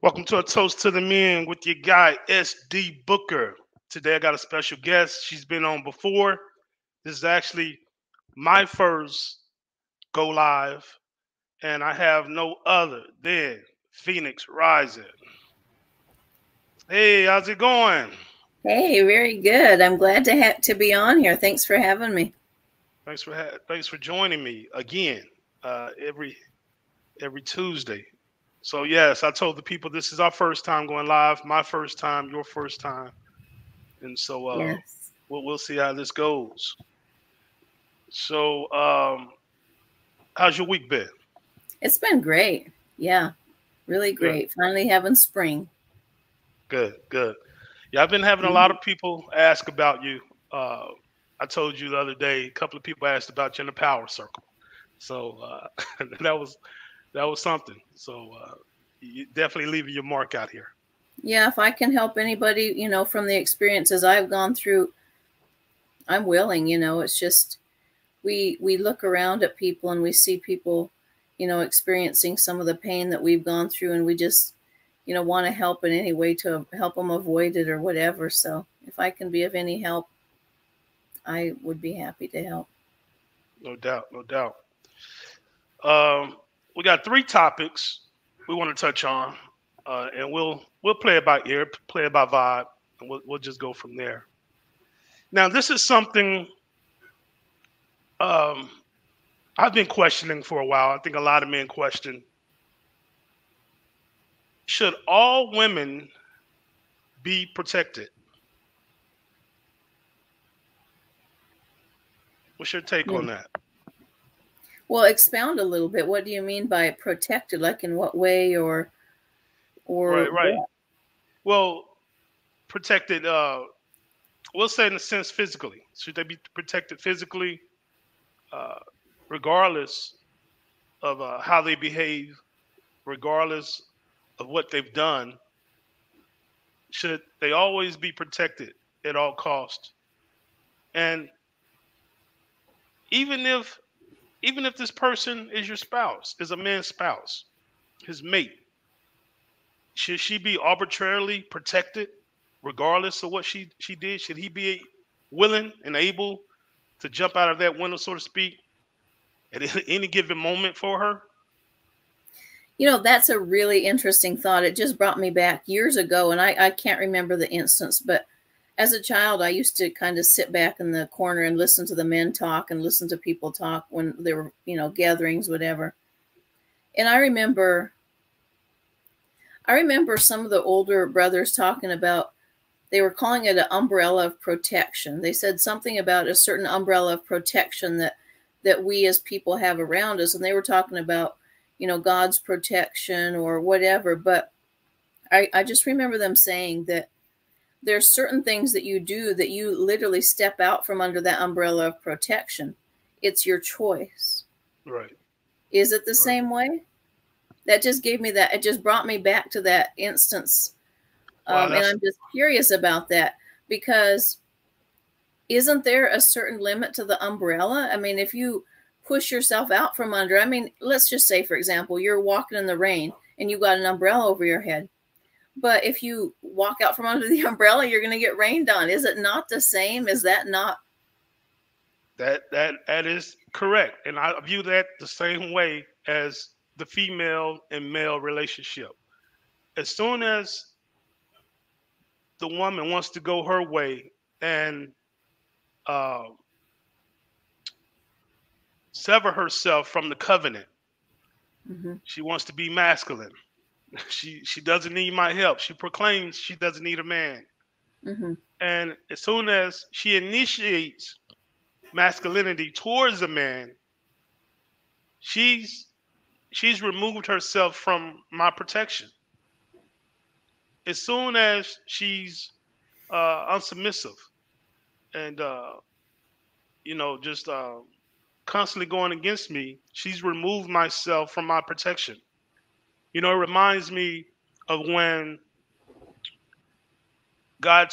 Welcome to a Toast to the Men with your guy SD Booker. Today I got a special guest. She's been on before. This is actually my first go live, and I have no other than Phoenix Rising. Hey, how's it going? Hey, very good. I'm glad to be on here. Thanks for having me. Thanks for joining me again. Every Tuesday. So yes, I told the people this is our first time going live. My first time, your first time, and so Yes. we'll see how this goes. So, how's your week been? It's been great. Yeah, really Good, great. Finally having spring. good, good. Yeah, I've been having a lot Mhm. of people ask about you. Uh, I told you the other day, a couple of people asked about you in the power circle. So that was that was something. So you definitely leaving your mark out here. Yeah, if I can help anybody, from the experiences I've gone through, I'm willing, It's just we look around at people and we see people, experiencing some of the pain that we've gone through and we just, want to help in any way to help them avoid it or whatever. So, if I can be of any help, I would be happy to help. No doubt, no doubt. Um, we got three topics we want to touch on, and we'll play it by ear, play it by vibe, and we'll just go from there. Now, this is something um, I've been questioning for a while. I think a lot of men question: should all women be protected? What's your take on that? Well, expound a little bit. What do you mean by protected? Like in what way or Right, right. what? Well, protected. We'll say in a sense physically. Should they be protected physically, uh, regardless of how they behave, regardless of what they've done? Should they always be protected at all costs? And even if even if this person is your spouse, is a man's spouse, his mate, should she be arbitrarily protected regardless of what she did? Should he be willing and able to jump out of that window, so to speak, at any given moment for her? That's a really interesting thought. It just brought me back years ago, and I can't remember the instance, but as a child, I used to kind of sit back in the corner and listen to the men talk and listen to people talk when there were, gatherings, whatever. And I remember some of the older brothers talking about they were calling it an umbrella of protection. They said something about a certain umbrella of protection that we as people have around us, and they were talking about, God's protection or whatever. But I just remember them saying that there's certain things that you do that you literally step out from under that umbrella of protection. It's your choice. Right, Is it the right. same way? That just gave me that. It just brought me back to that instance. Wow, And that's I'm just curious about that because isn't there a certain limit to the umbrella? I mean, if you push yourself out from under, I mean, let's just say, for example, you're walking in the rain and you got an umbrella over your head. But if you walk out from under the umbrella, you're going to get rained on. Is it not the same? Is that not? that is correct, and I view that the same way as the female and male relationship. As soon as the woman wants to go her way and uh, sever herself from the covenant, Mm-hmm, she wants to be masculine. She doesn't need my help. She proclaims she doesn't need a man. mm-hmm. And as soon as she initiates masculinity towards a man, she's she's removed herself from my protection. As soon as she's unsubmissive and just constantly going against me, she's removed myself from my protection. It reminds me of when God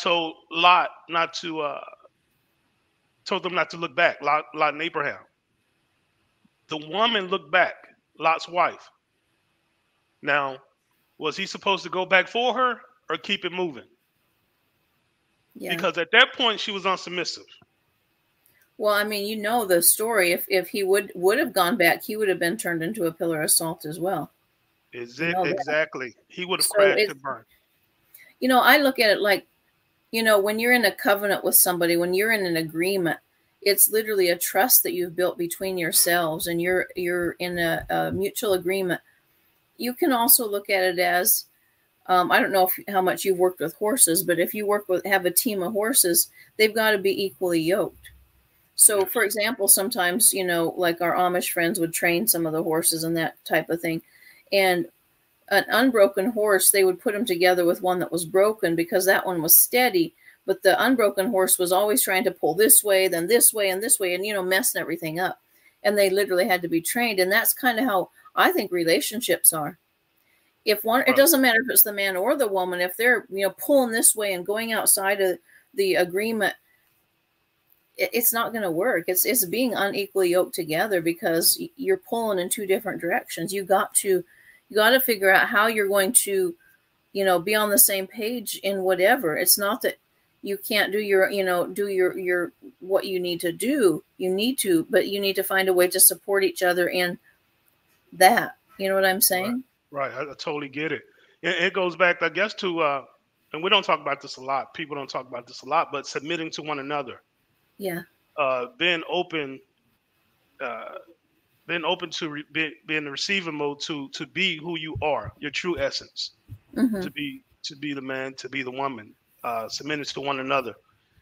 told them not to look back. Lot and Abraham. The woman looked back, Lot's wife. Now, Was he supposed to go back for her or keep it moving? Yeah. Because at that point she was unsubmissive. Well, I mean, you know the story. If he would have gone back, he would have been turned into a pillar of salt as well. Is You it know that. exactly? He would have So crashed it's, and burned. you know, I look at it like, you know, when you're in a covenant with somebody, when you're in an agreement, it's literally a trust that you've built between yourselves, and you're in a mutual agreement. You can also look at it as, I don't know how much you've worked with horses, but if you have a team of horses, they've got to be equally yoked. So, for example, sometimes, you know, like our Amish friends would train some of the horses and that type of thing. And an unbroken horse, they would put them together with one that was broken because that one was steady. But the unbroken horse was always trying to pull this way, then this way, and this way, and, you know, messing everything up. And they literally had to be trained. And that's kind of how I think relationships are. If one, it doesn't matter if it's the man or the woman, if they're, you know, pulling this way and going outside of the agreement, it's not going to work. It's being unequally yoked together because you're pulling in two different directions. You got to figure out how you're going to, you know, be on the same page in whatever. It's not that you can't do your what you need to do. You need to, but you need to find a way to support each other in that. You know what I'm saying? Right. I totally get it. It goes back, I guess, to and we don't talk about this a lot. People don't talk about this a lot, but submitting to one another. Yeah. Being open to be in the receiving mode to be who you are, your true essence, Mm-hmm. to be the man, to be the woman, submitting to one another.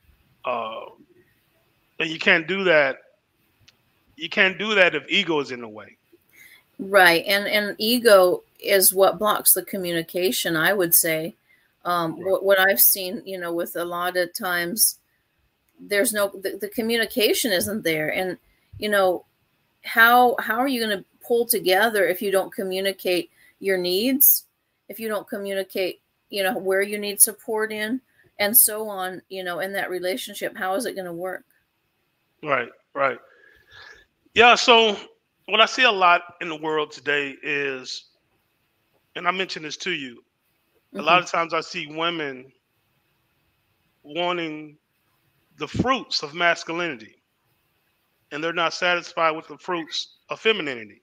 And you can't do that. You can't do that if ego is in the way. Right. And ego is what blocks the communication, I would say. Right. What I've seen, you know, with a lot of times, there's the communication isn't there. And, you know, how are you going to pull together if you don't communicate your needs, if you don't communicate, you know, where you need support in, and so on, you know, in that relationship? How is it going to work? Right. Yeah. So what I see a lot in the world today is, and I mentioned this to you, a lot of times I see women wanting the fruits of masculinity, and they're not satisfied with the fruits of femininity.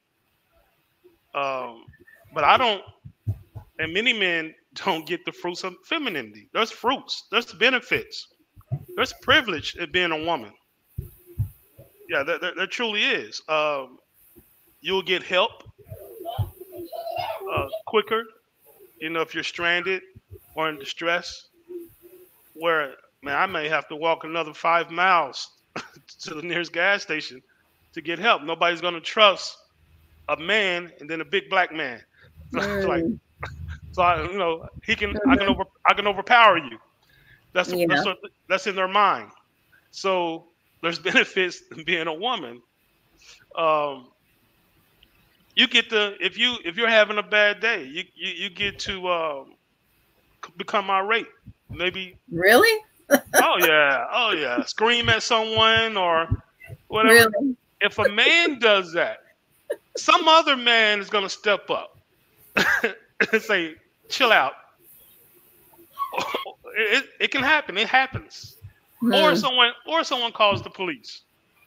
But I don't, and many men don't get the fruits of femininity. There's fruits, there's benefits, there's privilege in being a woman. Yeah, there truly is. You'll get help quicker, you know, if you're stranded or in distress, where, man, I may have to walk another 5 miles to the nearest gas station to get help. Nobody's going to trust a man and then a big black man. Like, so I, you know, I can overpower you. That's in their mind. So there's benefits in being a woman. You get if you're having a bad day, you get to become irate. Maybe. Really? Oh yeah. Scream at someone or whatever. Really? If a man does that, some other man is gonna step up and say, "Chill out." It can happen. It happens. Or someone calls the police.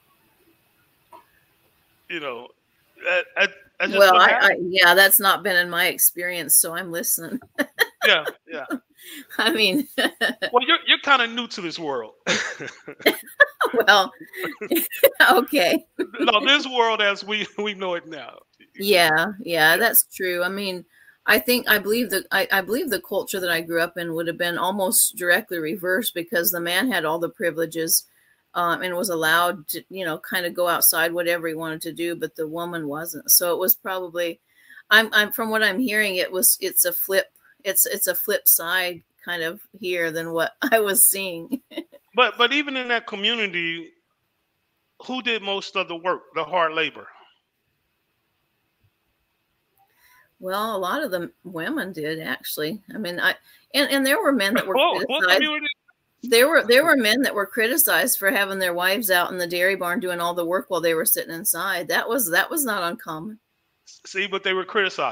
You know, that's just yeah, that's not been in my experience, so I'm listening. Yeah. I mean, well, you're kind of new to this world. Well, okay. No, this world as we know it now. Yeah, that's true. I mean, I believe the culture that I grew up in would have been almost directly reversed, because the man had all the privileges and was allowed to, you know, kind of go outside whatever he wanted to do, but the woman wasn't. So it was probably, I'm from what I'm hearing, it's a flip side kind of here than what I was seeing. But even in that community, who did most of the work, the hard labor? Well, a lot of the women did, actually. I mean, and there were men that were criticized. There were men that were criticized for having their wives out in the dairy barn doing all the work while they were sitting inside. That was not uncommon. See, but they were criticized.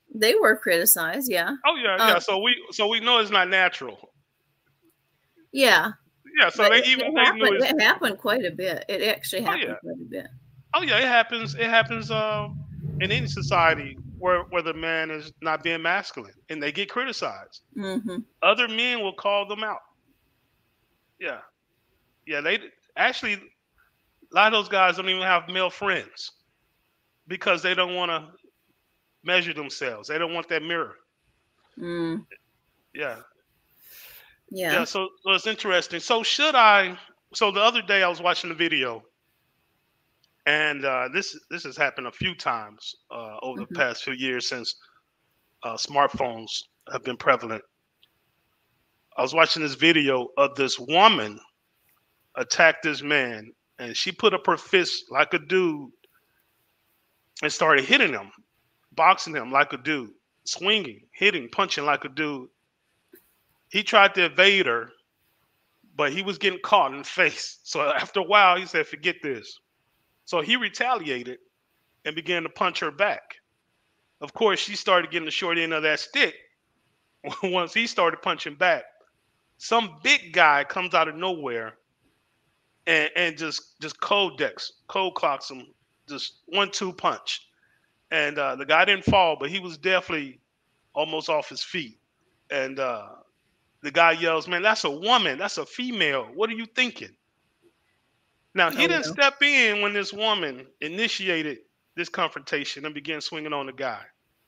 They were criticized, yeah. Oh yeah, Um, yeah. So we know it's not natural. yeah, Yeah. So but they even they knew it's. it happened quite a bit. It actually Oh happened yeah. quite a bit. Oh yeah. It happens. It happens. In any society where the man is not being masculine and they get criticized, Mm-hmm. other men will call them out. Yeah. Yeah. They actually a lot of those guys don't even have male friends because they don't want to measure themselves. They don't want that mirror. Mm, Yeah. Yeah. yeah. So it's interesting. So should I? So the other day I was watching the video, and this has happened a few times over the Mm-hmm. past few years since smartphones have been prevalent. I was watching this video of this woman attack this man, and she put up her fist like a dude and started hitting him, boxing him like a dude, swinging, hitting, punching like a dude. He tried to evade her, but he was getting caught in the face. So after a while, he said, "Forget this." So he retaliated and began to punch her back. Of course, she started getting the short end of that stick once he started punching back. Some big guy comes out of nowhere and just cold clocks him, just 1-2 punch. And the guy didn't fall, but he was definitely almost off his feet. And the guy yells, "Man, that's a woman. That's a female. What are you thinking?" Now, he Oh didn't no. step in when this woman initiated this confrontation and began swinging on the guy.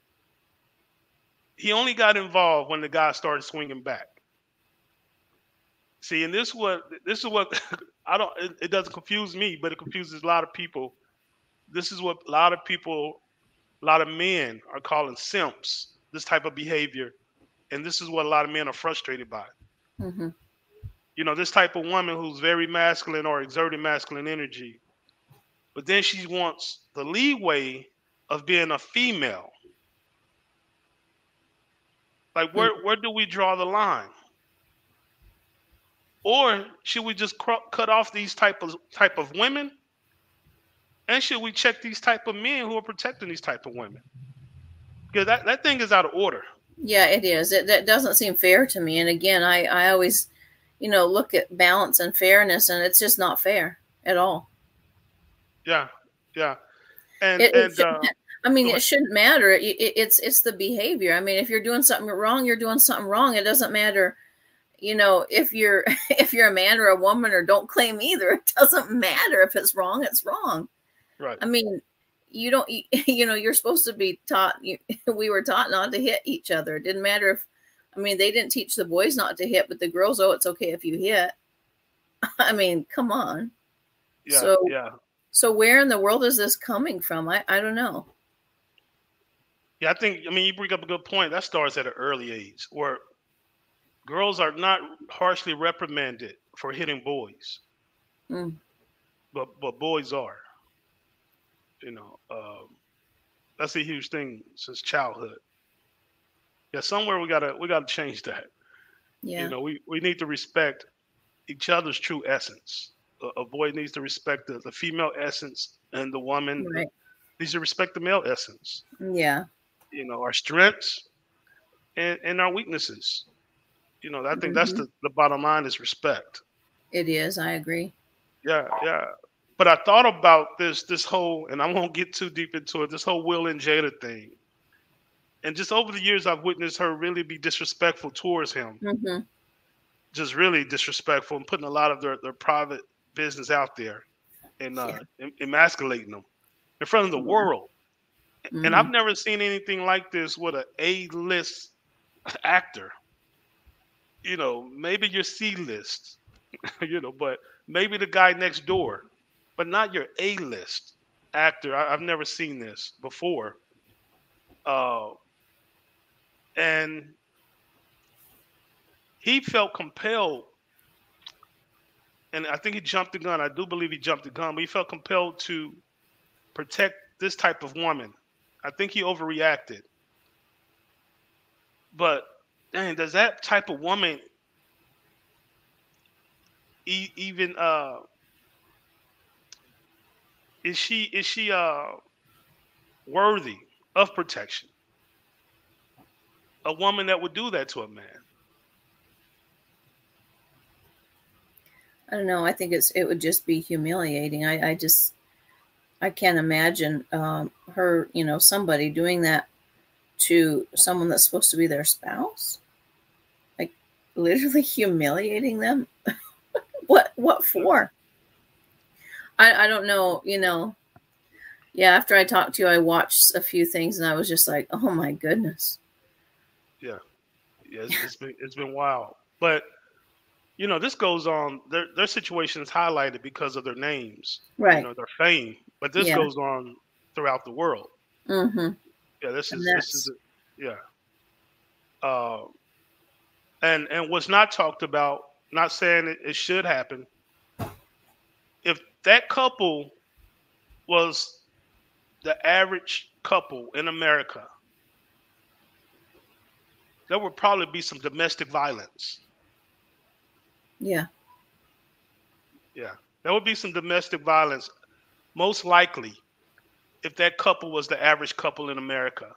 He only got involved when the guy started swinging back. See, and this is what I don't. It doesn't confuse me, but it confuses a lot of people. This is what a lot of people, a lot of men are calling simps. This type of behavior, and this is what a lot of men are frustrated by. Mm-hmm. This type of woman who's very masculine or exerting masculine energy, but then she wants the leeway of being a female. Like, where do we draw the line? Or should we just cut off these type of women? And should we check these type of men who are protecting these type of women? Because that thing is out of order. Yeah, it is. That doesn't seem fair to me. And again, I always, look at balance and fairness, and it's just not fair at all. Yeah, yeah. And It and shouldn't. I mean, go it ahead. shouldn't matter. It's the behavior. I mean, if you're doing something wrong, you're doing something wrong. It doesn't matter. If you're if you're a man or a woman, or don't claim either. It doesn't matter if it's wrong. It's wrong. Right. I mean, you don't. You're supposed to be taught. We were taught not to hit each other. It didn't matter if. I mean, they didn't teach the boys not to hit, but the girls, oh, it's okay if you hit. I mean, come on. Yeah, So yeah. so where in the world is this coming from? I don't know. Yeah, I mean, you bring up a good point. That starts at an early age where girls are not harshly reprimanded for hitting boys, Mm, but boys are. You know, that's a huge thing since childhood. Yeah, somewhere we gotta change that. yeah. We need to respect each other's true essence. A boy needs to respect the female essence, and the woman Right. needs to respect the male essence. Yeah. Our strengths and our weaknesses. I think that's Hmm. the bottom line is respect. It is. I agree. Yeah, yeah. But I thought about this whole, and I won't get too deep into it. This whole Will and Jada thing, and just over the years, I've witnessed her really be disrespectful towards him, Hmm. just really disrespectful, and putting a lot of their private business out there and Yeah. emasculating them in front of the Yeah. world. And Hmm. I've never seen anything like this with an A-list actor. Maybe your C-list, but maybe the guy next door, but not your A-list actor. I've never seen this before. Uh, and he felt compelled, and I think he jumped the gun. I do believe he jumped the gun, but he felt compelled to protect this type of woman. I think he overreacted. But dang, does that type of woman even is she worthy of protection? a woman that would do that to a man? I don't know. I think it would just be humiliating. I can't imagine her, somebody doing that to someone that's supposed to be their spouse, like literally humiliating them. What for? I don't know. Yeah. After I talked to you, I watched a few things and I was just like, oh my goodness. Yeah, it's been wild, but this goes on. Their situation is highlighted because of their names, Right. their fame. But this goes on throughout the world. Mm-hmm. Yeah, this is yeah. And what's not talked about, not saying it should happen. If that couple was the average couple in America, there would probably be some domestic violence. Yeah. Yeah, there would be some domestic violence, most likely, if that couple was the average couple in America.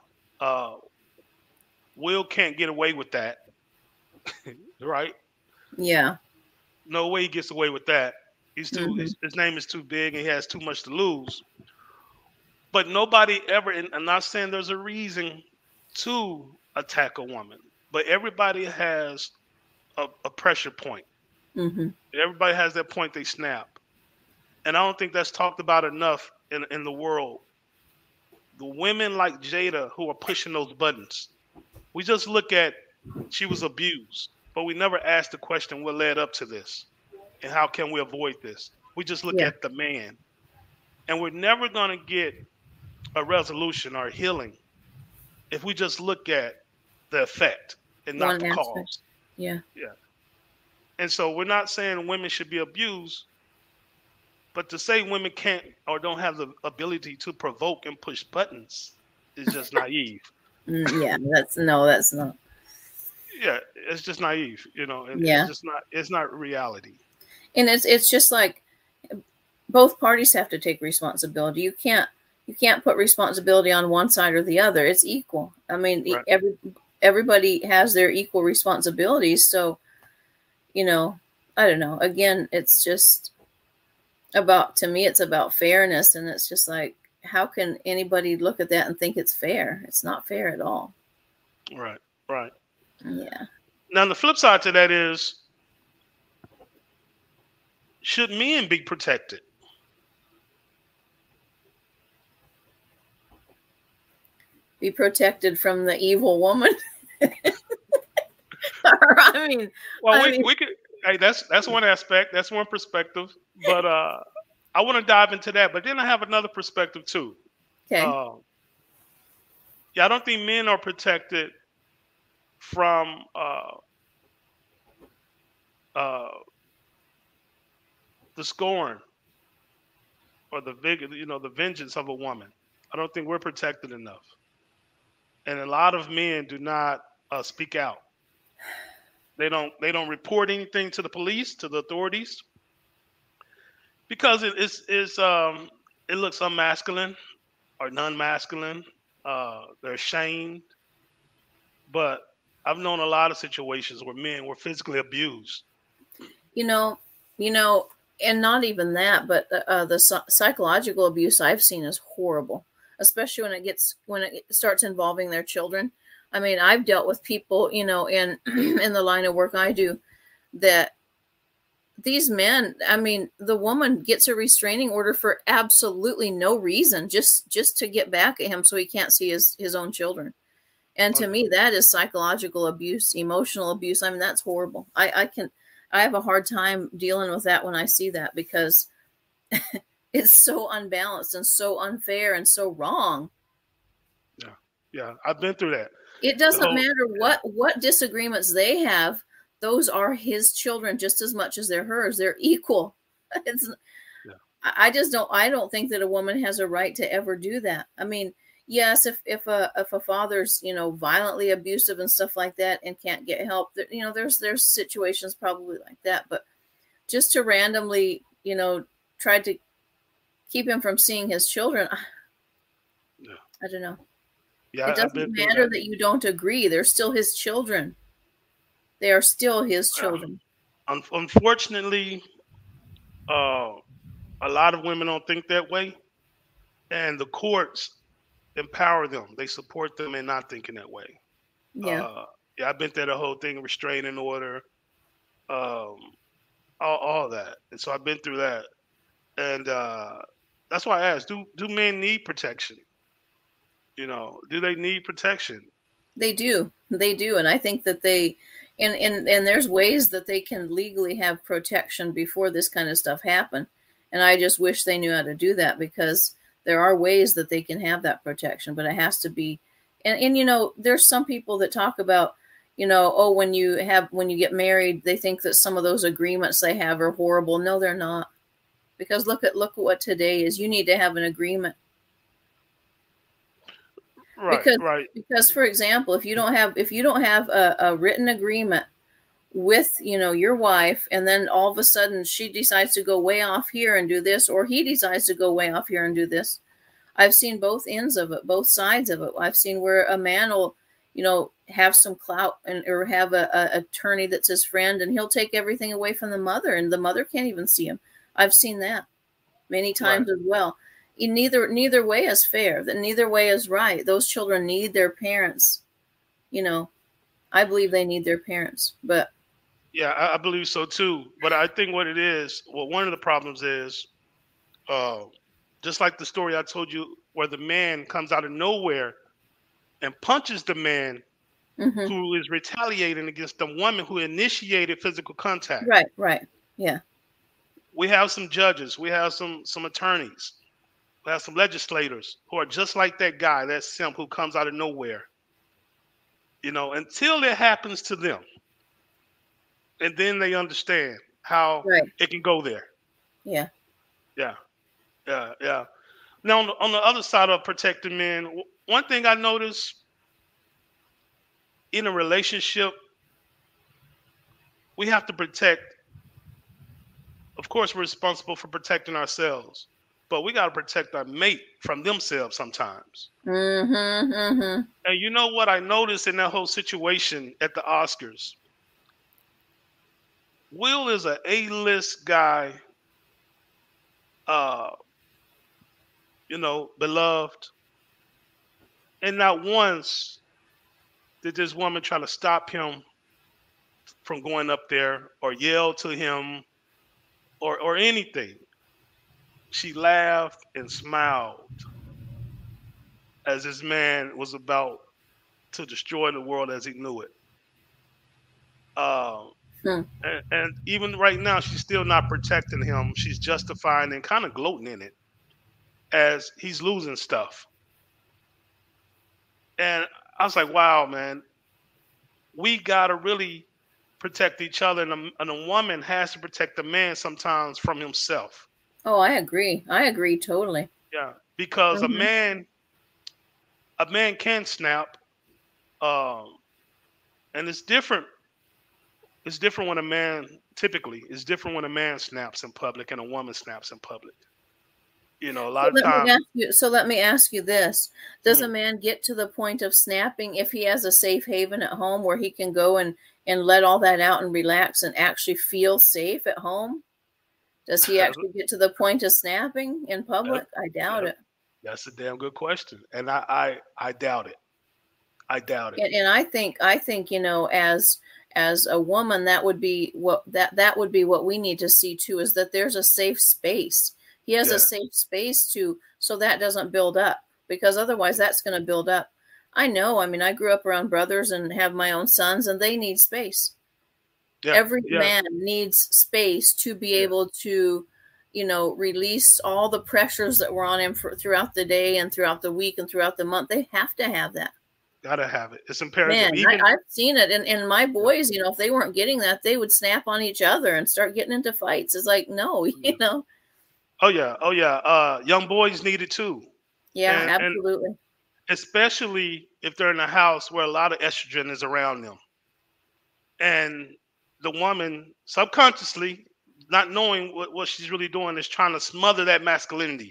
Will can't get away with that, right? Yeah. No way he gets away with that. He's too. Mm-hmm. His name is too big, and he has too much to lose. But nobody ever. And I'm not saying there's a reason to attack a woman, but everybody has a pressure point. Mm-hmm. Everybody has that point they snap, and I don't think that's talked about enough in the world. The women like Jada who are pushing those buttons. We just look at she was abused, but we never asked the question what led up to this and how can we avoid this. We just look at the man, and we're never going to get a resolution or healing if we just look at the effect and not the cause. Yeah. Yeah. And so we're not saying women should be abused, but to say women can't or don't have the ability to provoke and push buttons is just naive. Yeah, that's not. Yeah, it's just naive, and it's not reality. And it's just like both parties have to take responsibility. You can't put responsibility on one side or the other. It's equal. I mean, right. Everybody has their equal responsibilities. So, I don't know. Again, it's just to me, it's about fairness. And it's just like, how can anybody look at that and think it's fair? It's not fair at all. Right. Yeah. Now, the flip side to that is, should men be protected? Be protected from the evil woman? I mean, we could. Hey, that's one aspect. That's one perspective. But I want to dive into that. But then I have another perspective too. Okay. I don't think men are protected from the scorn or the vengeance of a woman. I don't think we're protected enough, and a lot of men do not speak out. They don't report anything to the police, to the authorities, because it looks unmasculine or non-masculine. They're ashamed. But I've known a lot of situations where men were physically abused. And not even that, but the psychological abuse I've seen is horrible, especially when it starts involving their children. I mean, I've dealt with people, in in the line of work I do, that these men, I mean, the woman gets a restraining order for absolutely no reason, just to get back at him so he can't see his own children. And to me, that is psychological abuse, emotional abuse. I mean, that's horrible. I have a hard time dealing with that when I see that, because it's so unbalanced and so unfair and so wrong. Yeah, I've been through that. It doesn't matter what disagreements they have. Those are his children just as much as they're hers. They're equal. I don't think that a woman has a right to ever do that. I mean, yes, if a father's, violently abusive and stuff like that and can't get help, there's situations probably like that, but just to randomly, try to keep him from seeing his children, I don't know. Yeah, It I've been doesn't through matter that. that you don't agree. They're still his children. They are still his Yeah. children. Unfortunately, uh, a lot of women don't think that way, and the courts empower them. They support them in not thinking that way. Yeah. Uh, yeah, I've been through the whole thing, restraining order, um, all that, and so I've been through that, and that's why I asked: Do men need protection? Do they need protection? They do. They do. And I think that and there's ways that they can legally have protection before this kind of stuff happen. And I just wish they knew how to do that, because there are ways that they can have that protection, but it has to be, and there's some people that talk about, oh, when you get married, they think that some of those agreements they have are horrible. No, they're not. Because look at what today is. You need to have an agreement. Right, because right. because for example, if you don't have a written agreement with your wife, and then all of a sudden she decides to go way off here and do this, or he decides to go way off here and do this. I've seen both ends of it, both sides of it. I've seen where a man will have some clout, or have a attorney that's his friend, and he'll take everything away from the mother, and the mother can't even see him. I've seen that many Right. times as well. Neither way is fair. That neither way is right. Those children need their parents. You know, I believe they need their parents. But Yeah, I believe so too. But I think what it is, well, one of the problems is, uh, just like the story I told you, where the man comes out of nowhere and punches the man hmm who is retaliating against the woman who initiated physical contact. right, yeah, We have some judges, we have some attorneys, we have some legislators who are just like that guy, that simp who comes out of nowhere. Until it happens to them, and then they understand how right, it can go there. yeah. Yeah, yeah, yeah. Now, on the other side of protecting men, one thing I noticed in a relationship, we have to protect. Of course, we're responsible for protecting ourselves, but we got to protect our mate from themselves sometimes. Mm-hmm. And you know what I noticed in that whole situation at the Oscars? Will is a A-list guy, uh, beloved, and not once did this woman try to stop him from going up there or yell to him or anything. She laughed and smiled as this man was about to destroy the world as he knew it. Um, Hmm. and even right now, she's still not protecting him. She's justifying and kind of gloating in it as he's losing stuff. And I was like, wow, man, we got to really protect each other. And a woman has to protect the man sometimes from himself. Oh, I agree. I agree totally. Yeah. Because a hmm man, a man can snap. Um, and it's different. It's different when a man, typically, it's different when a man snaps in public and a woman snaps in public. A So lot of let me times. ask you. So let me ask you this: Does a Mhm. man get to the point of snapping if he has a safe haven at home where he can go and let all that out and relax and actually feel safe at home? Does he actually get to the point of snapping in That, public? I doubt that, it. that's a damn good question, and I doubt it. I doubt it. And I think as a woman, that would be that would be what we need to see too, is that there's a safe space. He has a Yeah, safe space to, so that doesn't build up, because otherwise that's going to build up. I know. I mean, I grew up around brothers and have my own sons, and they need space. yeah, Every yeah, man needs space to be yeah. able to release all the pressures that were on him throughout the day and throughout the week and throughout the month. They have to have that. Gotta have it. It's imperative. Man, Even I've seen it. And my boys, if they weren't getting that, they would snap on each other and start getting into fights. It's like, no, yeah. Oh yeah, oh yeah. Young boys need it too, Yeah, and absolutely. especially if they're in a house where a lot of estrogen is around them, and the woman subconsciously, not knowing what she's really doing, is trying to smother that masculinity.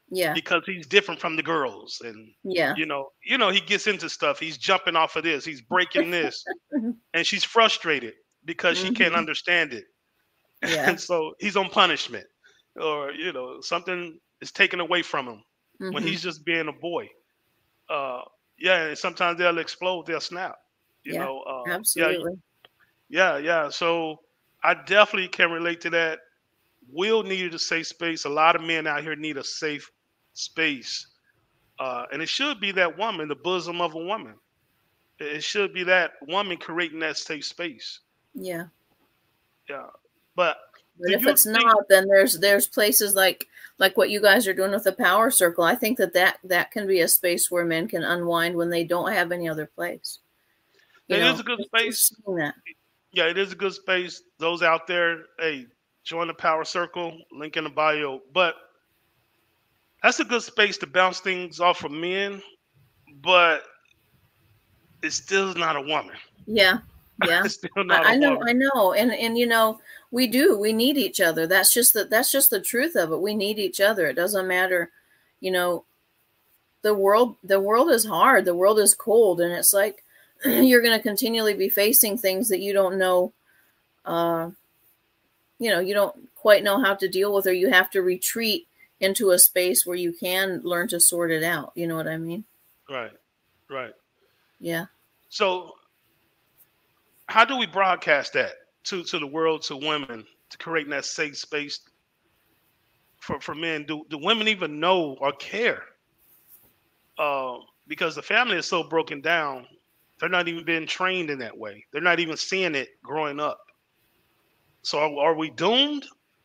Yeah. because he's different from the girls, and Yeah. he gets into stuff. He's jumping off of this. He's breaking this, and she's frustrated because she can't Hmm. understand it, Yeah. and so he's on punishment, or something is taken away from him when Hmm. he's just being a boy. Uh, yeah, and sometimes they'll explode, they'll snap. Yeah. Yeah, Absolutely. yeah, yeah. So I definitely can relate to that. Will needed a safe space. A lot of men out here need a safe space, and it should be that woman, the bosom of a woman. It should be that woman creating that safe space. Yeah. Yeah, but But do if you it's think? not, then there's places like what you guys are doing with the power circle. I think that can be a space where men can unwind when they don't have any other place. It is a good Just space. seeing that. Yeah, it is a good space. Those out there, hey, join the Power Circle. Link in the bio. But that's a good space to bounce things off of men. But it's still not a woman. Yeah. Yeah. It's still not a I know, woman. I know. And we need each other. That's just the truth of it. We need each other. It doesn't matter, you know, the world is hard. The world is cold, and it's like you're going to continually be facing things that you don't know, uh, you don't quite know how to deal with, or you have to retreat into a space where you can learn to sort it out. You know what I mean? Right, right. Yeah. So how do we broadcast that to the world, to women, to creating that safe space for men? Do women even know or care? Because the family is so broken down, they're not even being trained in that way. They're not even seeing it growing up. So are we doomed?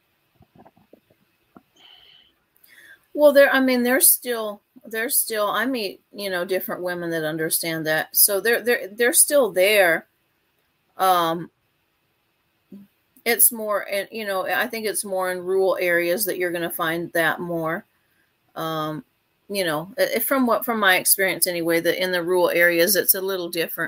Well, there's still I meet, different women that understand that. So they're still there. Um it's more, and I think it's more in rural areas that you're going to find that more. Um from my experience anyway, that in the rural areas it's a little different.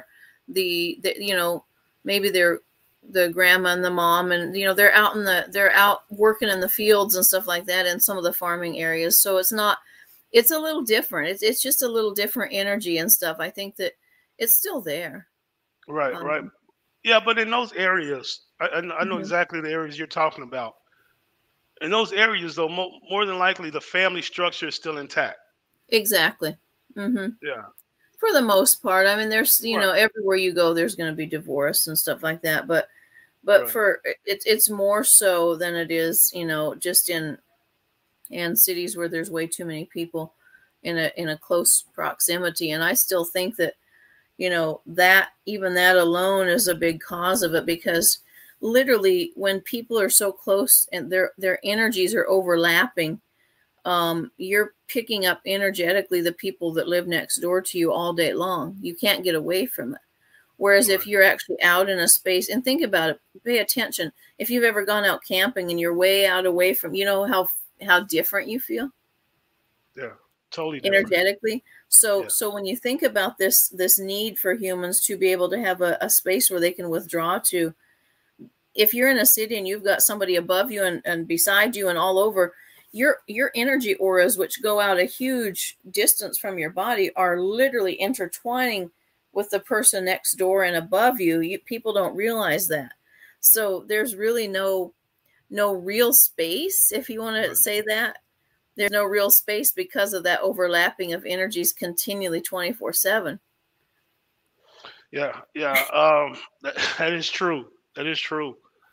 Maybe they're the grandma and the mom, and they're out working in the fields and stuff like that in some of the farming areas. So it's a little different. It's just a little different energy and stuff. I think that it's still there. Right, right. Um, Yeah, but in those areas, I know mhm. exactly the areas you're talking about. In those areas, though, more than likely the family structure is still intact. Exactly. Hmm. Yeah, For the most part, I mean, there's right, everywhere you go, there's going to be divorce and stuff like that. But right, for it's more so than it is, just in cities where there's way too many people in a close proximity. And I still think that that even that alone is a big cause of it, because literally when people are so close and their energies are overlapping, you're picking up energetically the people that live next door to you all day long. You can't get away from it. Whereas if right. you're actually out in a space, and think about it, pay attention. If you've ever gone out camping and you're way out away from, how different you feel Yeah, totally different. energetically. So Yes, when you think about this need for humans to be able to have a space where they can withdraw to, if you're in a city and you've got somebody above you and beside you and all over, your energy auras, which go out a huge distance from your body, are literally intertwining with the person next door and above you. People don't realize that. So there's really no real space, if you want to right. say that. There's no real space because of that overlapping of energies continually 24/7. Yeah, yeah. That is true. That is true.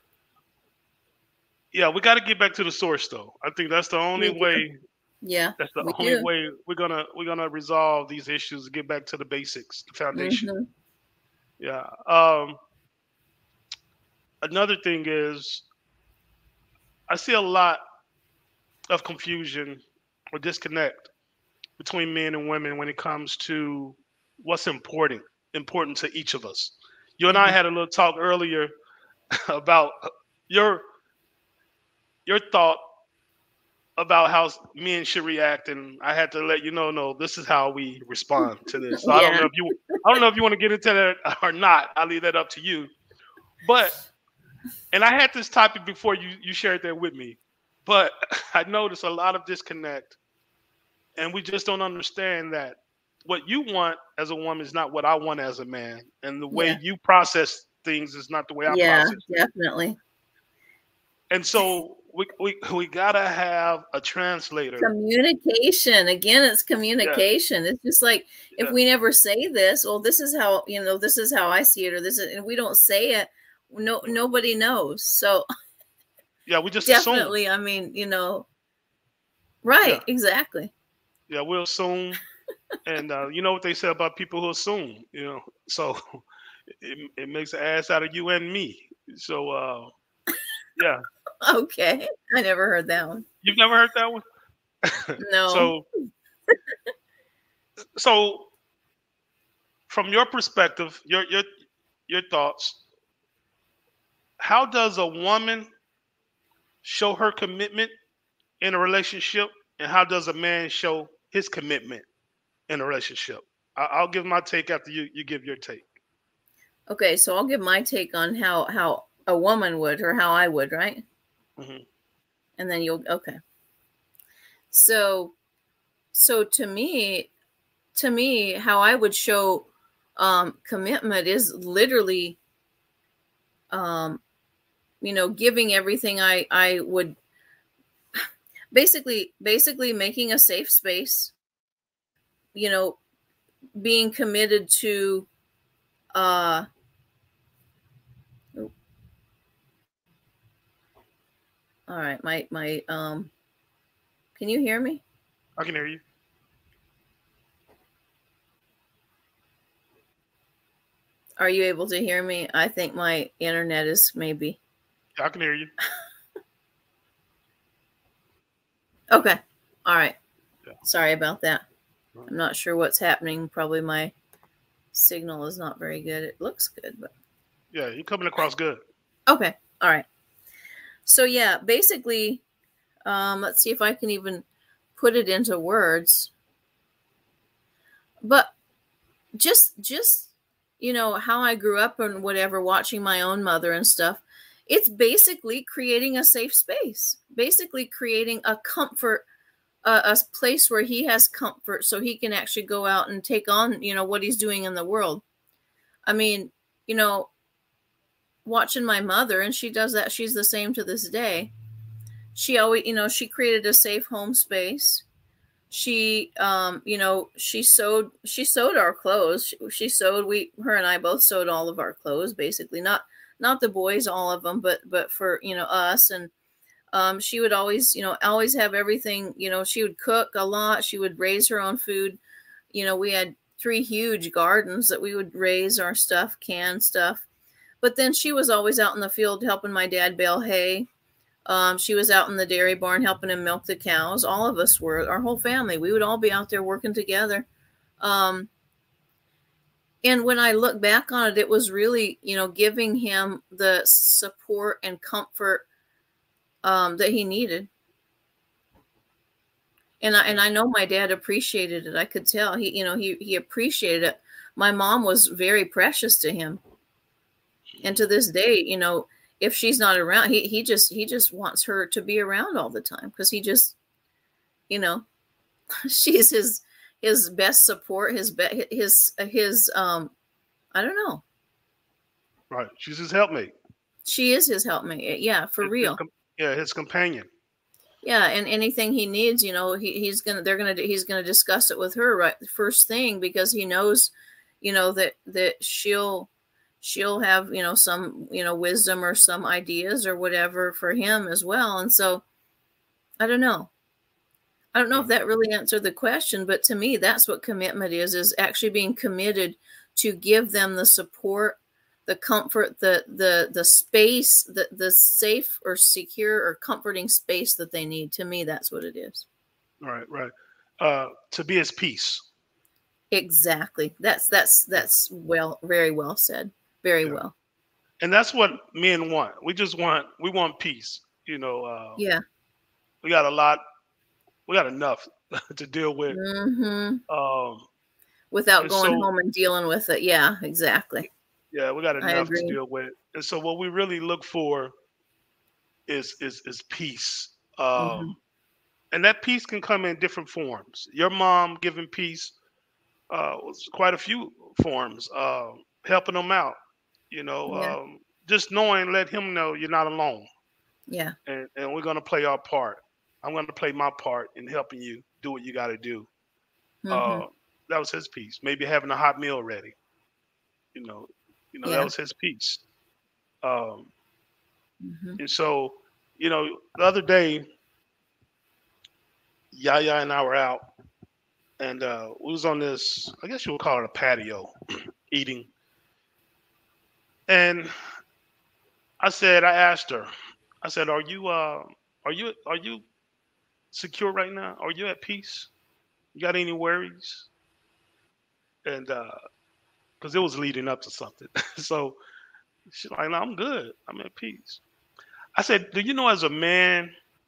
Yeah, we got to get back to the source, though. I think that's the only We do. way. Yeah, That's the we only do. way we're gonna resolve these issues. Get back to the basics, the foundation. Hmm. Yeah. Another thing is, I see a lot of confusion or disconnect between men and women when it comes to what's important to each of us. You and I Hmm. had a little talk earlier about your your thought about how men should react, and I had to let you know, no, this is how we respond to this. So Yeah. I don't know if you want to get into that or not. I'll leave that up to you. But and I had this topic before you shared that with me, but I noticed a lot of disconnect and we just don't understand that what you want as a woman is not what I want as a man, and the way Yeah. you process things is not the way I Yeah, process things. definitely. And so we gotta have a translator. Communication. Again, it's Yeah, communication. It's just like if yeah, we never say this, well, this is how, this is how I see it, or this is, and we don't say it, nobody knows. So yeah. We just assume. definitely, I mean, Yeah, right, exactly. yeah. We'll assume, and you know what they say about people who assume. So it makes an ass out of you and me. So yeah, Okay. I never heard that one. you've never heard that one. No. so so from your perspective, your thoughts, how does a woman show her commitment in a relationship, and how does a man show his commitment in a relationship? I'll give my take after you give your take. Okay, so I'll give my take on how a woman would, or how I would, right? Hmm. And then okay. So to me, how I would show commitment is literally giving everything I would, basically making a safe space, being committed to uh all right, my can you hear me? I can hear you. Are you able to hear me? I think my internet is maybe. I can hear you. Okay. All right. Yeah. Sorry about that. I'm not sure what's happening. Probably my signal is not very good. It looks good, but Yeah, you're coming across good. okay. All right. So yeah, basically, let's see if I can even put it into words. But just how I grew up and whatever, watching my own mother and stuff, it's basically creating a safe space, basically creating a comfort, a place where he has comfort, so he can actually go out and take on what he's doing in the world. I mean, watching my mother, and she does that, she's the same to this day. She always, she created a safe home space. She she sewed our clothes. She sewed, her and I both sewed all of our clothes, basically, not the boys, all of them, but for us. And she would always always have everything. She would cook a lot. She would raise her own food. We had 3 huge gardens that we would raise our stuff, canned stuff. But then she was always out in the field helping my dad bale hay. She was out in the dairy barn helping him milk the cows. All of us were, our whole family. We would all be out there working together. And when I look back on it, it was really, giving him the support and comfort that he needed. And I know my dad appreciated it. I could tell he appreciated it. My mom was very precious to him. And to this day, if she's not around, he just wants her to be around all the time, because he just, she's his best support, his I don't know. Right. She's his helpmate. She is his helpmate. Yeah, for real. His companion. Yeah, and anything he needs, he's gonna discuss it with her right the first thing, because he knows, that she'll have, some, wisdom or some ideas or whatever for him as well. And so I don't know if that really answered the question, but to me, that's what commitment is actually being committed to give them the support, the comfort, the space, the safe or secure or comforting space that they need. To me, that's what it is. Right. To be his peace. Exactly. That's very well said. Very well. And that's what men want. We want peace. Yeah. We got a lot. We got enough to deal with. Mm-hmm. Without going home and dealing with it. Yeah, exactly. Yeah, we got enough to deal with. And so what we really look for is peace. and that peace can come in different forms. Your mom giving peace was quite a few forms, helping them out, you know, Yeah. just knowing, let him know you're not alone, Yeah. and we're gonna play our part. I'm gonna play my part in helping you do what you got to do. Mm-hmm. Uh, that was his piece. Maybe having a hot meal ready. You know, that Yeah. was his piece. Um, Mm-hmm. and so, the other day, Yaya and I were out, and we was on this. I guess you would call it a patio, eating. And I asked her, I said, are you secure right now? Are you at peace? You got any worries? And because it was leading up to something, so she's like, no, I'm good. I'm at peace. I said, do you know, as a man,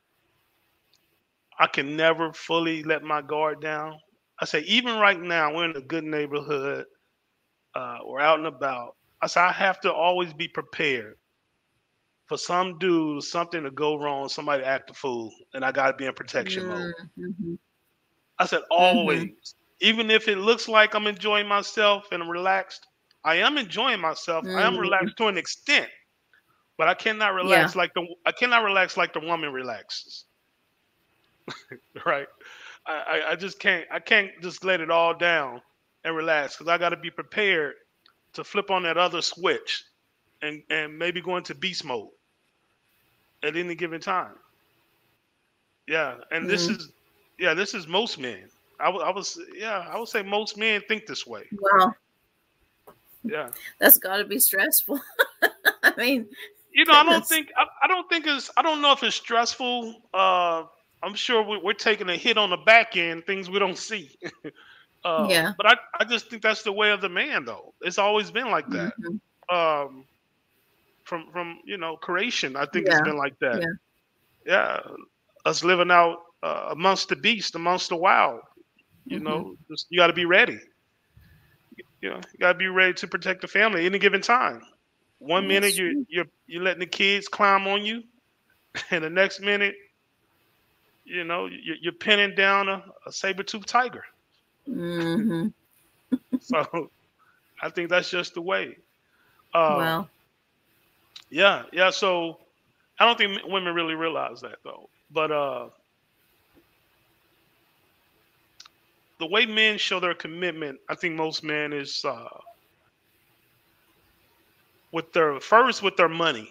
I can never fully let my guard down. I say, even right now, we're in a good neighborhood. We're out and about. I say, I have to always be prepared for some dude, something to go wrong, somebody to act a fool, and I got to be in protection mode. Mm-hmm. I said, Mm-hmm. always. Even if it looks like I'm enjoying myself and I'm relaxed, I am enjoying myself. I am Mm-hmm. relaxed to an extent, but Yeah. I cannot relax like the woman relaxes, right? I just can't. I can't just let it all down and relax because I got to be prepared to flip on that other switch and maybe go into beast mode at any given time. Yeah, and Mm. this is most men. I would say most men think this way. Wow. Yeah, That's got to be stressful. I mean, goodness. I don't know if it's stressful. I'm sure we're taking a hit on the back end, things we don't see. Yeah. But I just think that's the way of the man, though. It's always been like that. Mm-hmm. Um, from creation, I think it's Yeah. been like that. Yeah. Yeah, us living out amongst the beast, amongst the wild. Mm-hmm. You got to be ready. You got to be ready to protect the family at any given time. One minute That's true. you're letting the kids climb on you, and the next minute, you're pinning down a saber-toothed tiger. Mm-hmm. So I think that's just the way. Um, Wow. yeah, yeah. So I don't think women really realize that though. But the way men show their commitment, I think most men is with their money,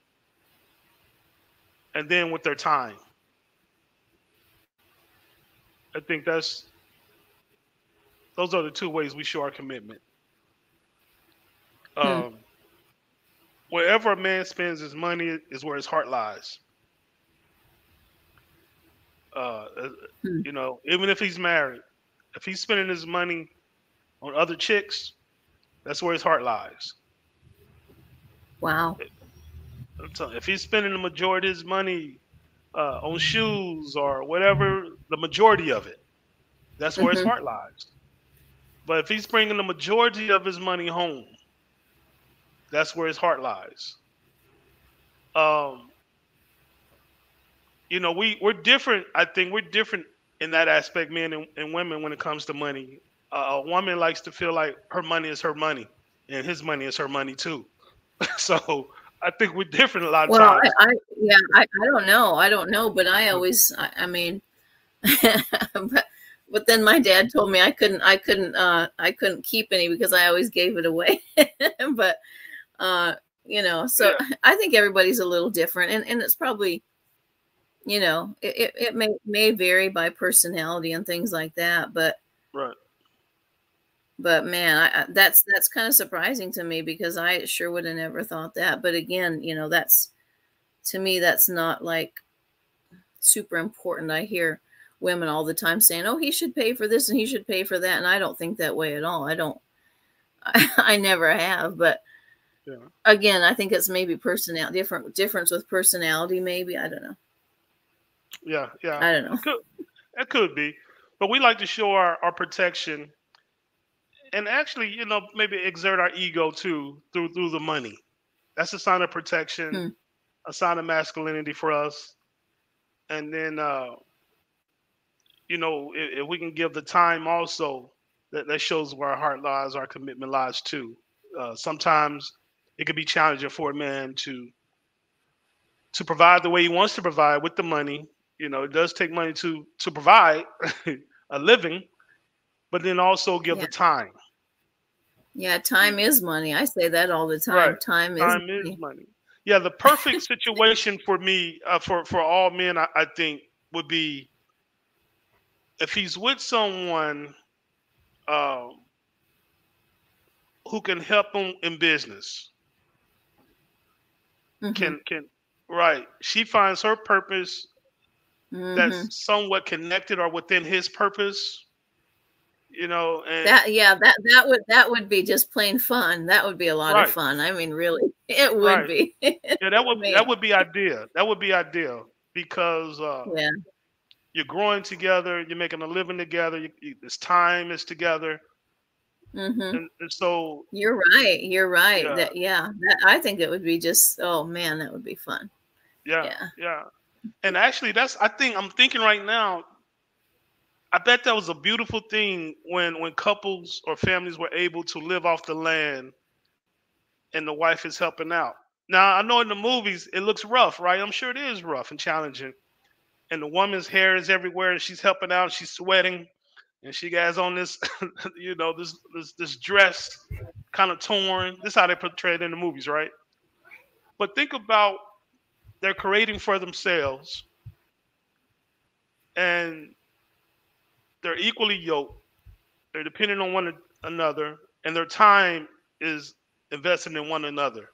and then with their time. I think those are the two ways we show our commitment. Hmm. Um, Wherever a man spends his money is where his heart lies. Uh, uh, Hmm. Even if he's married, if he's spending his money on other chicks, that's where his heart lies. Wow. If he's spending the majority of his money on shoes or whatever, the majority of it, that's where his Mm-hmm. heart lies. But if he's bringing the majority of his money home, that's where his heart lies. Um, we're different. I think we're different in that aspect, men and women, when it comes to money. A woman likes to feel like her money is her money, and his money is her money too. So I think we're different a lot of Well, times. yeah, I don't know. I don't know, but I mean, but then my dad told me I couldn't keep any because I always gave it away. But, so Yeah, I think everybody's a little different, and it's probably, it may vary by personality and things like that, right. but man, that's kind of surprising to me because I sure would have never thought that. But again, that's, to me, that's not like super important. I hear women all the time saying, "Oh, he should pay for this and he should pay for that," and I don't think that way at all. I don't. I never have. But Yeah, again, I think it's maybe difference with personality. Maybe I don't know. yeah, yeah. I don't know. It could be, but we like to show our protection and actually, maybe exert our ego too through the money. That's a sign of protection, Hmm. a sign of masculinity for us. And then if we can give the time also, that shows where our heart lies, our commitment lies too. Sometimes it can be challenging for a man to provide the way he wants to provide with the money. It does take money to provide a living, but then also give Yeah. the time. Yeah, time is money. I say that all the time. Right. Time is Time is money. money. Yeah, the perfect situation for me, for all men, I think, would be if he's with someone um, who can help him in business. Mm-hmm. Can Right. She finds her purpose Mm-hmm. that's somewhat connected or within his purpose. And That would be just plain fun. That would be a lot of right, fun. I mean, really, it would right. be Yeah, for that me. would be ideal. That would be ideal because Yeah. you're growing together, you're making a living together, this time is together, Mm-hmm. and so You're right. You're right. yeah, I think it would be just, oh man, that would be fun. yeah, Yeah. yeah. And actually, I'm thinking right now. I bet that was a beautiful thing when couples or families were able to live off the land and the wife is helping out. Now I know in the movies it looks rough, right? I'm sure it is rough and challenging. And the woman's hair is everywhere and she's helping out, she's sweating, and she has on this this dress kind of torn. This is how they portray it in the movies, right? But think about they're creating for themselves and they're equally yoked. They're depending on one another, and their time is invested in one another.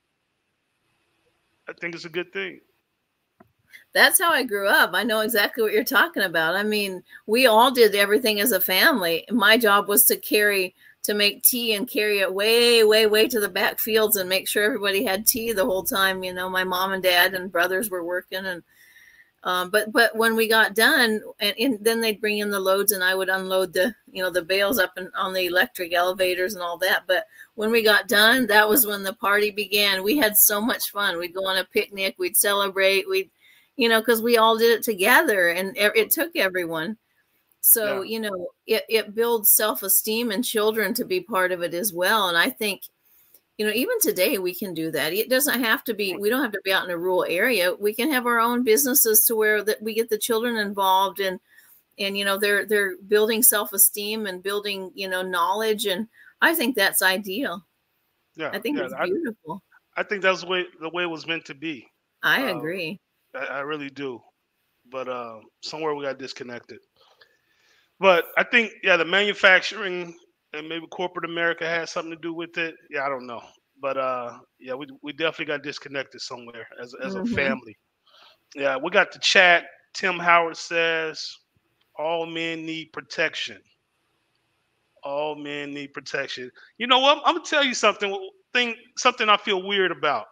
I think it's a good thing. That's how I grew up. I know exactly what you're talking about. I mean, we all did everything as a family. My job was to make tea and carry it way, way, way to the back fields and make sure everybody had tea the whole time. My mom and dad and brothers were working, and but when we got done, and then they'd bring in the loads, and I would unload the bales up on the electric elevators and all that. But when we got done, that was when the party began. We had so much fun. We'd go on a picnic, we'd celebrate, because we all did it together, and it took everyone. So Yeah. it builds self-esteem in children to be part of it as well. And I think, even today we can do that. It doesn't have to be, we don't have to be out in a rural area. We can have our own businesses to where that we get the children involved, and they're building self-esteem and building, knowledge. And I think that's ideal. Yeah, I think yeah. it's beautiful. I think that's the way it was meant to be. I Uh, agree. I really do. But somewhere we got disconnected. But I think, yeah, the manufacturing and maybe corporate America has something to do with it. Yeah, I don't know. But yeah, we definitely got disconnected somewhere as a Mm-hmm. family. Yeah, we got the chat. Tim Howard says all men need protection. All men need protection. You know what? I'm gonna tell you something I feel weird about.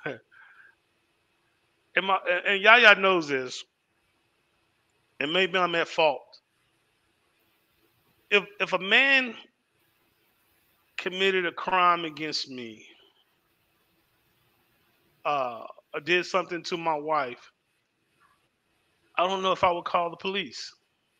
And Yaya knows this, and maybe I'm at fault. If a man committed a crime against me, or did something to my wife, I don't know if I would call the police.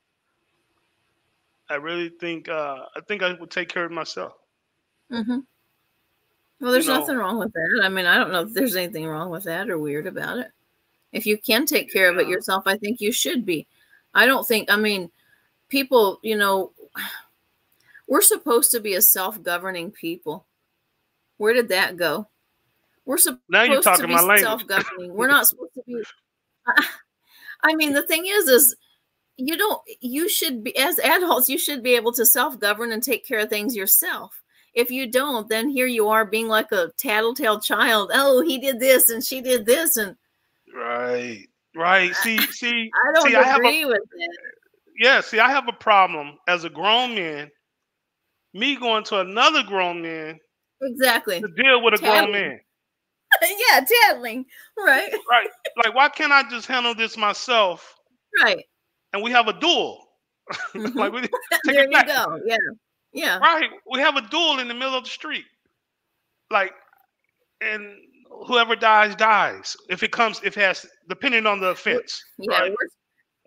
I really think I would take care of myself. Mm-hmm. Well, You there's know, nothing wrong with that. I mean, I don't know if there's anything wrong with that or weird about it. If you can take care of it yeah, yourself, I think you should be. I don't think, I mean, people, we're supposed to be a self-governing people. Where did that go? We're now you're supposed to talking be my language. self-governing. We're not supposed to be. I mean, the thing is you should be, as adults, you should be able to self-govern and take care of things yourself. If you don't, then here you are being like a tattletale child. Oh, he did this and she did this. And Right, right. I See, don't I have a agree with that. yeah. See, I have a problem as a grown man. Me going to another grown man Exactly. to deal with a grown Tattling. man. Yeah, tattling. Right. Right. Like, why can't I just handle this myself? Right. And we have a duel. Mm-hmm. Like, we take There it you back. go. Yeah. Yeah. Right. We have a duel in the middle of the street. Like, and whoever dies dies. If it has, depending on the offense. Yeah. Right.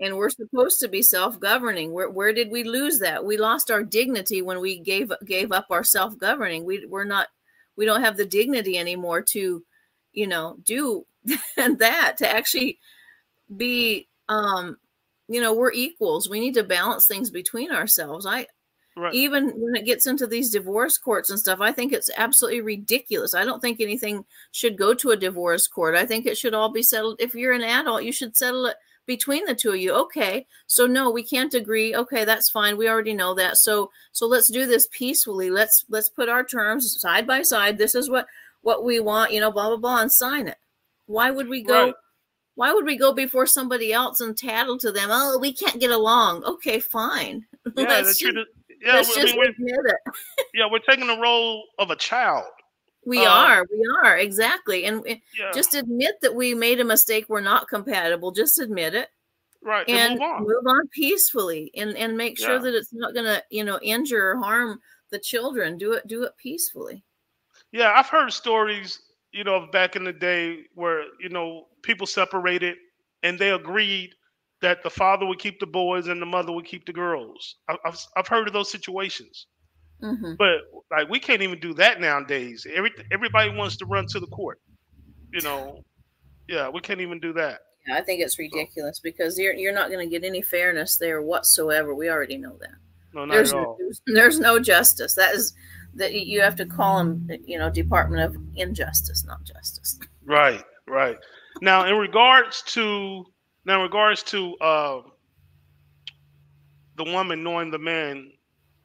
and we're supposed to be self-governing. Where did we lose that? We lost our dignity when we gave up our self-governing. We don't have the dignity anymore to, do that, to actually be, we're equals. We need to balance things between ourselves. Right. Even when it gets into these divorce courts and stuff, I think it's absolutely ridiculous. I don't think anything should go to a divorce court. I think it should all be settled. If you're an adult, you should settle it between the two of you. Okay, so no, we can't agree. Okay, that's fine. We already know that. So let's do this peacefully. Let's put our terms side by side. This is what we want, blah blah blah, and sign it. Why would we go? Right. Why would we go before somebody else and tattle to them? Oh, we can't get along. Okay, fine. Yeah, let's just admit it. Yeah, we're taking the role of a child. We are exactly, and just admit that we made a mistake. We're not compatible. Just admit it, right? And move on peacefully, and make sure that it's not going to, injure or harm the children. Do it peacefully. Yeah, I've heard stories, back in the day where people separated and they agreed that the father would keep the boys and the mother would keep the girls. I've heard of those situations. Mm-hmm. But like we can't even do that nowadays. Everybody wants to run to the court. Yeah, we can't even do that. Yeah, I think it's ridiculous because you're not going to get any fairness there whatsoever. We already know that. No, not at all. There's no justice. That you have to call them, Department of Injustice, not justice. Right. Now, in regards to the woman knowing the man.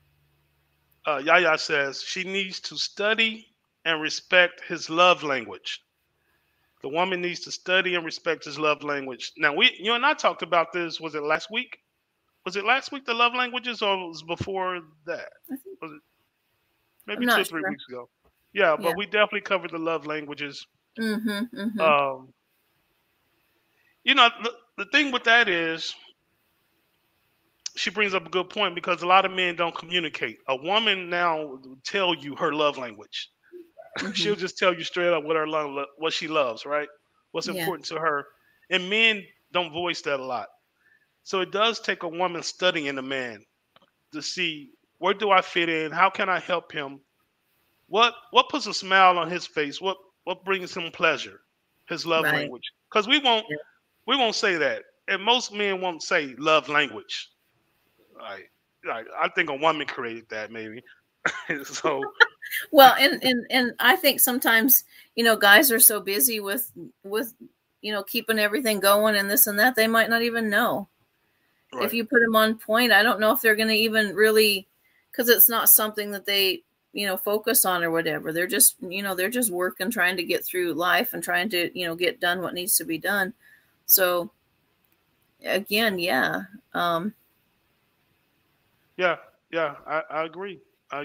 Yaya says she needs to study and respect his love language. The woman needs to study and respect his love language. Now, you and I talked about this. Was it last week? Was it last week, the love languages, or was it before that? Was it maybe 2 or 3 weeks ago? Yeah, but we definitely covered the love languages. Mm-hmm, mm-hmm. The thing with that is, she brings up a good point because a lot of men don't communicate. A woman now will tell you her love language. Mm-hmm. She'll just tell you straight up what she loves, right? What's important to her. And men don't voice that a lot. So it does take a woman studying a man to see, where do I fit in? How can I help him? What puts a smile on his face? What brings him pleasure? His love language. Because we won't say that. And most men won't say love language. I think a woman created that, maybe. So, well, and I think sometimes guys are so busy with keeping everything going and this and that, they might not even know. Right. If you put them on point, I don't know if they're going to even really, because it's not something that they focus on or whatever. They're just working, trying to get through life and trying to get done what needs to be done. So again, Yeah, I agree.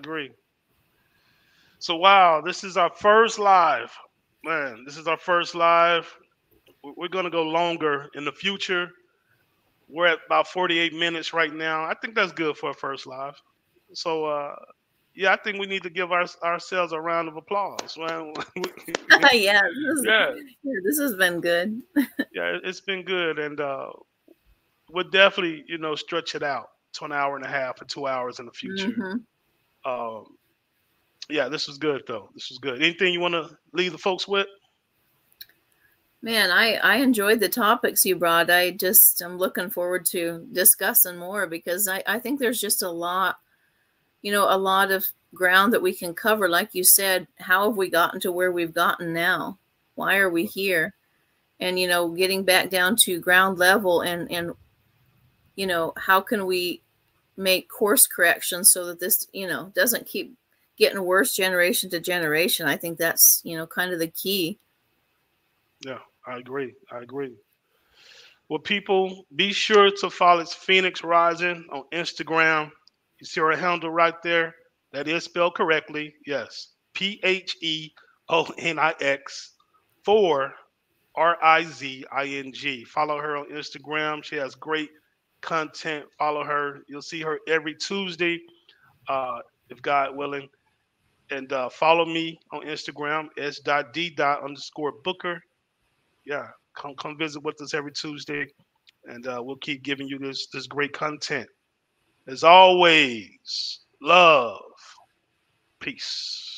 So, wow, this is our first live. Man, this is our first live. We're going to go longer in the future. We're at about 48 minutes right now. I think that's good for a first live. So, I think we need to give ourselves a round of applause. This has been good. Yeah, it's been good. And we'll definitely, stretch it out to an hour and a half or 2 hours in the future. Mm-hmm. This was good though. This was good. Anything you want to leave the folks with? Man, I enjoyed the topics you brought. I'm looking forward to discussing more because I think there's just a lot of ground that we can cover. Like you said, how have we gotten to where we've gotten now? Why are we here? And, getting back down to ground level and how can we make course corrections so that this, doesn't keep getting worse generation to generation. I think that's, kind of the key. Yeah, I agree. Well, people, be sure to follow Phoenix Rising on Instagram. You see her handle right there. That is spelled correctly. Yes. PHEONIX 4 RIZING. Follow her on Instagram. She has great content. Follow her. You'll see her every Tuesday, if God willing. And follow me on Instagram, s.d._Booker. Yeah, come visit with us every Tuesday. and we'll keep giving you this great content. As always, love, peace.